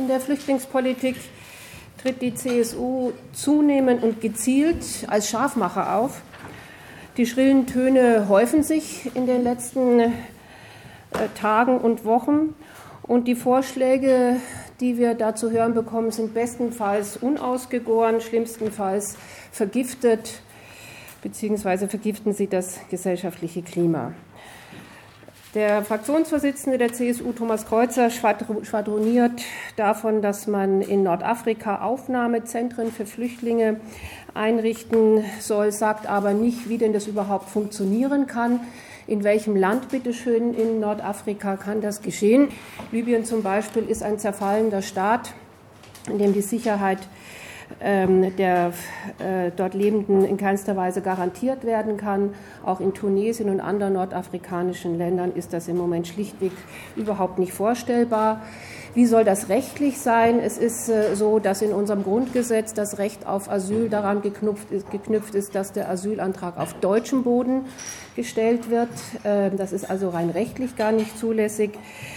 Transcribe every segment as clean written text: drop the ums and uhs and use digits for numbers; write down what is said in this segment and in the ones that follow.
in der Flüchtlingspolitik tritt die CSU zunehmend und gezielt als Scharfmacher auf. Die schrillen Töne häufen sich in den letzten Tagen und Wochen und die Vorschläge, die wir da zu hören bekommen, sind bestenfalls unausgegoren, schlimmstenfalls vergiftet, beziehungsweise vergiften sie das gesellschaftliche Klima. Der Fraktionsvorsitzende der CSU, Thomas Kreuzer, schwadroniert davon, dass man in Nordafrika Aufnahmezentren für Flüchtlinge einrichten soll, sagt aber nicht, wie denn das überhaupt funktionieren kann. In welchem Land, bitteschön, in Nordafrika kann das geschehen? Libyen zum Beispiel ist ein zerfallender Staat, in dem die Sicherheit der dort Lebenden in keinster Weise garantiert werden kann. Auch in Tunesien und anderen nordafrikanischen Ländern ist das im Moment schlichtweg überhaupt nicht vorstellbar. Wie soll das rechtlich sein? Es ist so, dass in unserem Grundgesetz das Recht auf Asyl daran geknüpft ist, dass der Asylantrag auf deutschem Boden gestellt wird. Das ist also rein rechtlich gar nicht zulässig.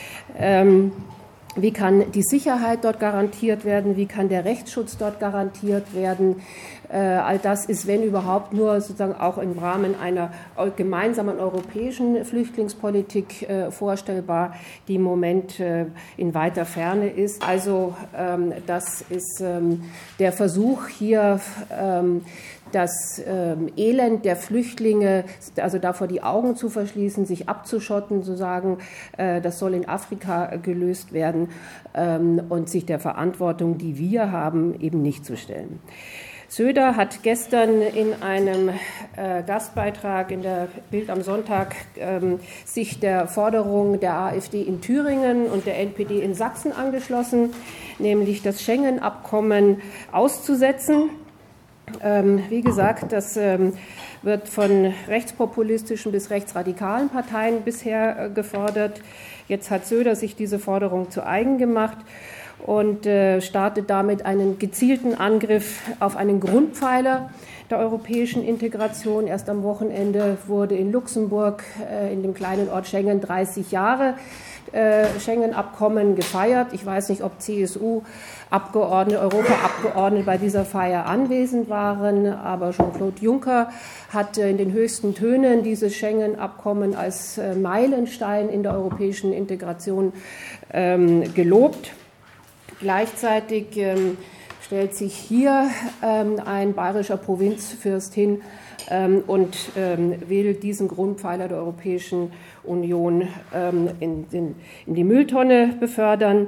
Wie kann die Sicherheit dort garantiert werden? Wie kann der Rechtsschutz dort garantiert werden? All das ist, wenn überhaupt, nur sozusagen auch im Rahmen einer gemeinsamen europäischen Flüchtlingspolitik vorstellbar, die im Moment in weiter Ferne ist. Also das ist der Versuch hier, das Elend der Flüchtlinge, also davor die Augen zu verschließen, sich abzuschotten, zu sagen, das soll in Afrika gelöst werden und sich der Verantwortung, die wir haben, eben nicht zu stellen. Söder hat gestern in einem Gastbeitrag in der Bild am Sonntag sich der Forderung der AfD in Thüringen und der NPD in Sachsen angeschlossen, nämlich das Schengen-Abkommen auszusetzen. Wie gesagt, das wird von rechtspopulistischen bis rechtsradikalen Parteien bisher gefordert. Jetzt hat Söder sich diese Forderung zu eigen gemacht und startet damit einen gezielten Angriff auf einen Grundpfeiler der europäischen Integration. Erst am Wochenende wurde in Luxemburg in dem kleinen Ort Schengen 30 Jahre Schengen-Abkommen gefeiert. Ich weiß nicht, ob CSU-Abgeordnete, Europaabgeordnete bei dieser Feier anwesend waren, aber Jean-Claude Juncker hat in den höchsten Tönen dieses Schengen-Abkommen als Meilenstein in der europäischen Integration gelobt. Gleichzeitig stellt sich hier ein bayerischer Provinzfürst hin und will diesen Grundpfeiler der Europäischen Union in die Mülltonne befördern.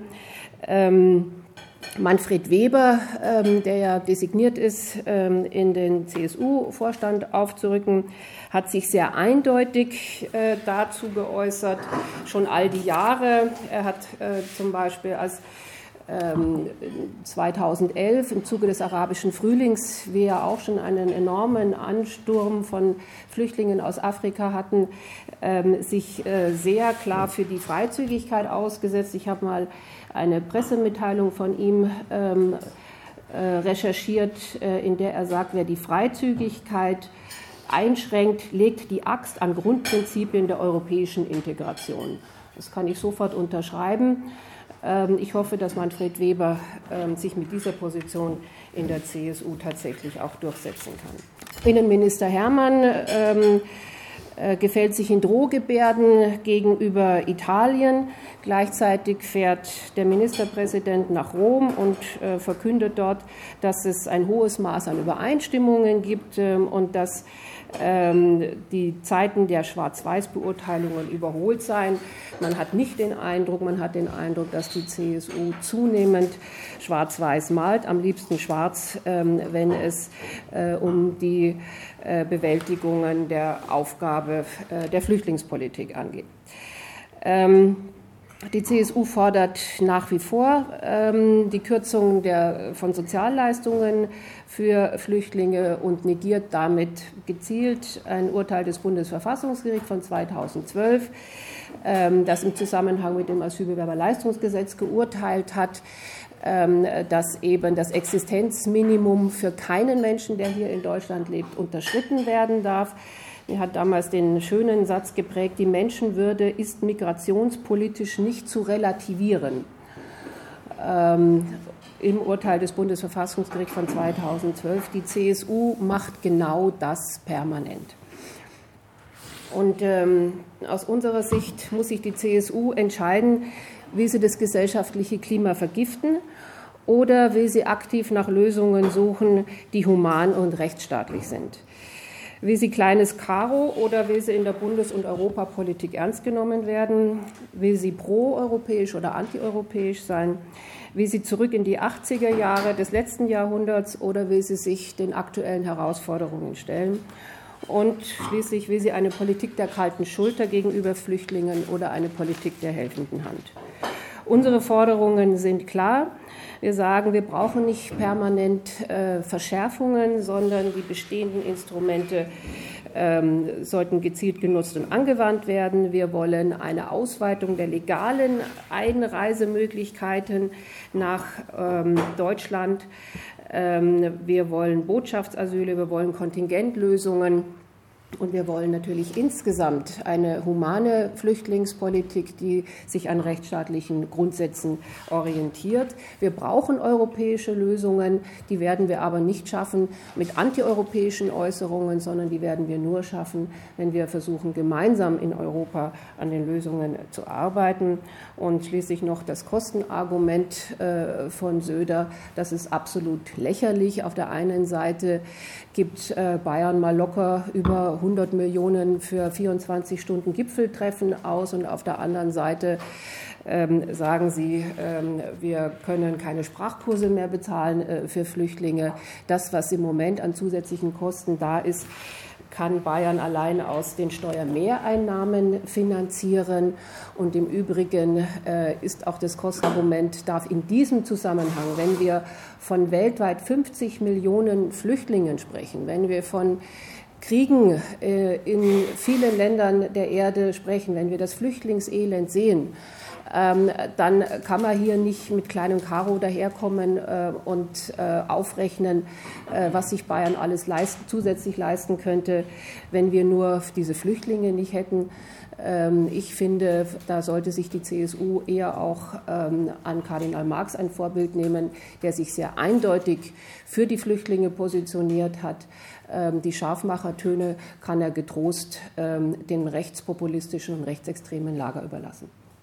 Manfred Weber, der ja designiert ist, in den CSU-Vorstand aufzurücken, hat sich sehr eindeutig dazu geäußert, schon all die Jahre. Er hat zum Beispiel als 2011 im Zuge des arabischen Frühlings, wir ja auch schon einen enormen Ansturm von Flüchtlingen aus Afrika hatten, sich sehr klar für die Freizügigkeit ausgesetzt. Ich habe mal eine Pressemitteilung von ihm recherchiert, in der er sagt, wer die Freizügigkeit einschränkt, legt die Axt an Grundprinzipien der europäischen Integration. Das kann ich sofort unterschreiben. Ich hoffe, dass Manfred Weber sich mit dieser Position in der CSU tatsächlich auch durchsetzen kann. Innenminister Hermann gefällt sich in Drohgebärden gegenüber Italien. Gleichzeitig fährt der Ministerpräsident nach Rom und verkündet dort, dass es ein hohes Maß an Übereinstimmungen gibt und dass die Zeiten der Schwarz-Weiß-Beurteilungen überholt seien. Man hat den Eindruck, dass die CSU zunehmend schwarz-weiß malt, am liebsten schwarz, wenn es um die Bewältigungen der Aufgabe der Flüchtlingspolitik angeht. Die CSU fordert nach wie vor die Kürzung von Sozialleistungen für Flüchtlinge und negiert damit gezielt ein Urteil des Bundesverfassungsgerichts von 2012, das im Zusammenhang mit dem Asylbewerberleistungsgesetz geurteilt hat, dass eben das Existenzminimum für keinen Menschen, der hier in Deutschland lebt, unterschritten werden darf. Er hat damals den schönen Satz geprägt, die Menschenwürde ist migrationspolitisch nicht zu relativieren. im Urteil des Bundesverfassungsgerichts von 2012, die CSU macht genau das permanent. Und aus unserer Sicht muss sich die CSU entscheiden, will sie das gesellschaftliche Klima vergiften oder will sie aktiv nach Lösungen suchen, die human und rechtsstaatlich sind. Will sie kleines Karo oder will sie in der Bundes- und Europapolitik ernst genommen werden? Will sie proeuropäisch oder antieuropäisch sein? Will sie zurück in die 80er Jahre des letzten Jahrhunderts oder will sie sich den aktuellen Herausforderungen stellen? Und schließlich will sie eine Politik der kalten Schulter gegenüber Flüchtlingen oder eine Politik der helfenden Hand. Unsere Forderungen sind klar. Wir sagen, wir brauchen nicht permanent Verschärfungen, sondern die bestehenden Instrumente sollten gezielt genutzt und angewandt werden. Wir wollen eine Ausweitung der legalen Einreisemöglichkeiten nach Deutschland. Wir wollen Botschaftsasyle, wir wollen Kontingentlösungen. Und wir wollen natürlich insgesamt eine humane Flüchtlingspolitik, die sich an rechtsstaatlichen Grundsätzen orientiert. Wir brauchen europäische Lösungen, die werden wir aber nicht schaffen mit antieuropäischen Äußerungen, sondern die werden wir nur schaffen, wenn wir versuchen, gemeinsam in Europa an den Lösungen zu arbeiten. Und schließlich noch das Kostenargument von Söder, das ist absolut lächerlich. Auf der einen Seite gibt Bayern mal locker über 100 Millionen für 24 Stunden Gipfeltreffen aus und auf der anderen Seite sagen sie, wir können keine Sprachkurse mehr bezahlen für Flüchtlinge. Das, was im Moment an zusätzlichen Kosten da ist, kann Bayern allein aus den Steuermehreinnahmen finanzieren. Und im Übrigen ist auch das Kostenargument, darf in diesem Zusammenhang, wenn wir von weltweit 50 Millionen Flüchtlingen sprechen, wenn wir von Kriegen in vielen Ländern der Erde sprechen, wenn wir das Flüchtlingselend sehen, dann kann man hier nicht mit kleinem Karo daherkommen und aufrechnen, was sich Bayern alles zusätzlich leisten könnte, wenn wir nur diese Flüchtlinge nicht hätten. Ich finde, da sollte sich die CSU eher auch an Kardinal Marx ein Vorbild nehmen, der sich sehr eindeutig für die Flüchtlinge positioniert hat. Die Scharfmachertöne kann er getrost dem rechtspopulistischen und rechtsextremen Lager überlassen.